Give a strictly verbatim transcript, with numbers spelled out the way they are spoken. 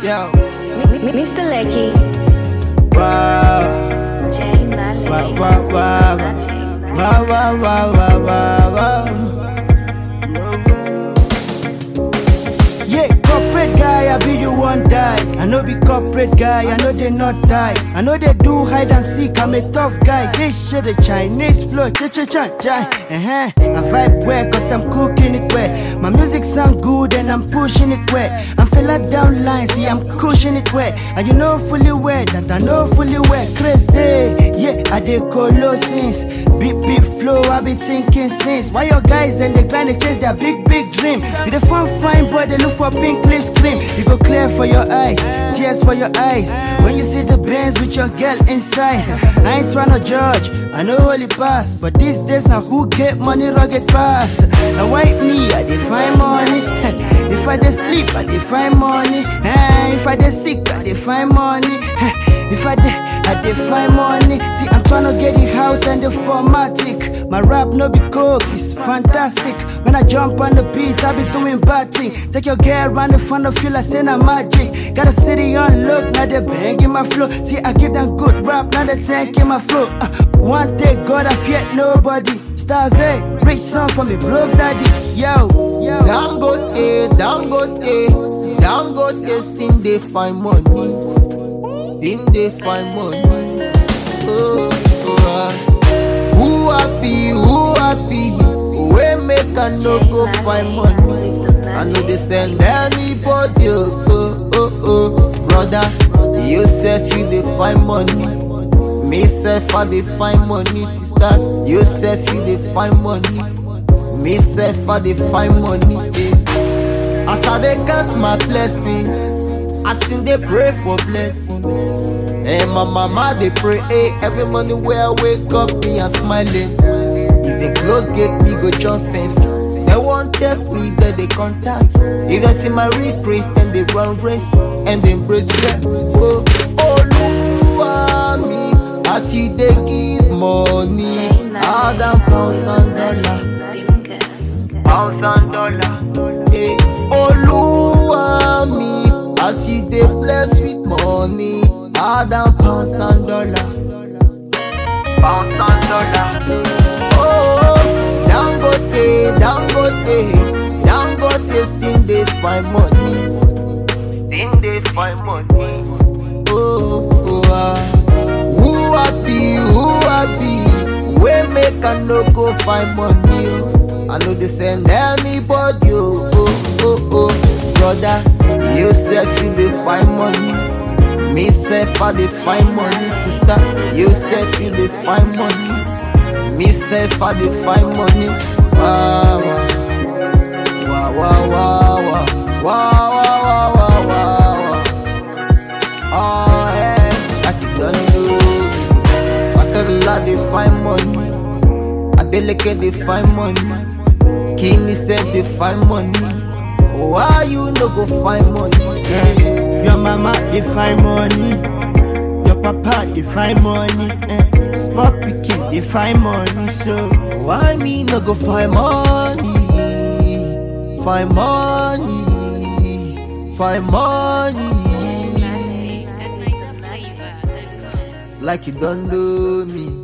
Yo. Mister Lecky. Wow. Jay Malley. Wow, wow, wow. Wow, wow, wow, wow, wow, wow. Yeah, corporate guy, I be you one die. I know be corporate guy, I know they not die. I know they do hide and seek, I'm a tough guy. This shit a Chinese flow, cha cha cha cha. Uh-huh. I vibe well, cause I'm cooking it well. My music sound good and I'm pushing it well. I'm fella down line, see I'm cushion it well. And you know fully well that I know fully well. Crazy day, yeah, I dey colo since. Big big flow, I be thinking since. Why your guys then they grind and chase their big big dream? You the fun fine boy, they look for pink clips scream. You go clear for your eyes, tears for your eyes. When you see the bands with your girl inside. I ain't tryna judge, I know holy pass. But these days now who get money rugged pass. Now white me, I define money. If I dey sleep, I define money. If I dey sick, I define money. If I dey, I define money. See, I'm tryna get the house and the formatic. My rap no be coke, it's fantastic. When I jump on the beat, I be doing bad thing. Take your girl round the front of you like saying I'm magic. Got a city on look, now they bang in my flow. See, I give them good rap, now they tank in my flow. Uh, one day, God, I fear nobody. Stars, hey, rich song for me, broke daddy. Yo, yo. Dangote, Dangote, Dangote, still they find money. Still they find money. Oh, oh, ah. Who happy, who happy? We make a no go find money. I know they send anybody. Oh, oh, oh, brother, yourself you they find money. Me self I they find money, sister. Yourself you they find money. Me self I they find money. Eh. As I they count my blessing, I still they pray for blessing. Hey, my mama they pray. Hey, every morning where I wake up, me and smiling. If they close gate, me go jump fence. They won't test me, then they contact. If they see my real praise, then they run race and they embrace them. Oh, oh, Lua me, as you they give money, all them pounds and dollars, pounds and dollars. Hey, oh, Lua me, as you they bless with money, all them pounds and dollars, pounds and dollars. Dangote, Dangote, Dangote, still they find money. Still they find money. Oh, oh, ah. Who happy, who happy? We make a no go find money. Oh. I know they send anybody. Oh, oh, oh, oh. Brother, yourself you they find money. Me self I they find money, sister. Yourself you they find money. Me self I dey find money. Wow, wow, wow, wow, wow, wow, wow, wow, wow. Oh, yeah, like you don't know. I tell the lad they find money. I delicate they find money. Skinny self they find money. Why you no go find money? Yeah. Your mama they find money. Your papa they find money. Eh. Small pikin they find money, so why me no go find money? Find money, find money. It's like you don't know me.